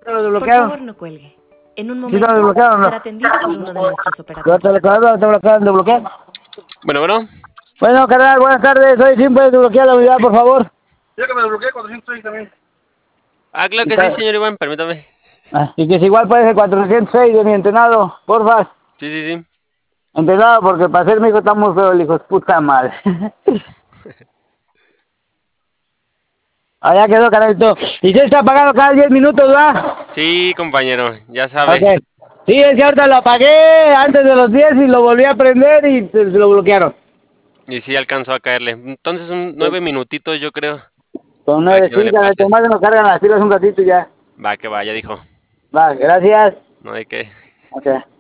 lo Por desbloquearon. favor, no cuelgue. En un ¿Sí lo momento desbloquearon o no? será atendido por uno de nuestros ¿Lo te operadores. lo acaban de bloquear? Bueno, bueno. Bueno, carnal, buenas tardes. Soy Jim, ¿puedes desbloquear la unidad, por favor? Ya que me desbloqueé 406 también. Ah, claro que sí, señor Iván, permítame. Y que si igual puede ser 406 de mi entrenado, porfa. Sí, sí, sí. Entrenado, porque para ser mi hijo está muy feo el hijo de puta madre. Allá quedó, carnalito. Y se está apagando cada 10 minutos, ¿va? Sí, compañero, ya sabe. Ok. Sí, es que ahorita lo apagué antes de los 10 y lo volví a prender y se lo bloquearon. Y sí alcanzó a caerle. Entonces, 9 minutitos, yo creo. Con Para 9, que no sí, le carnalito, pase. más se nos cargan las pilas un ratito y ya. Va, que va, ya dijo. Va, gracias. No hay que. Ok.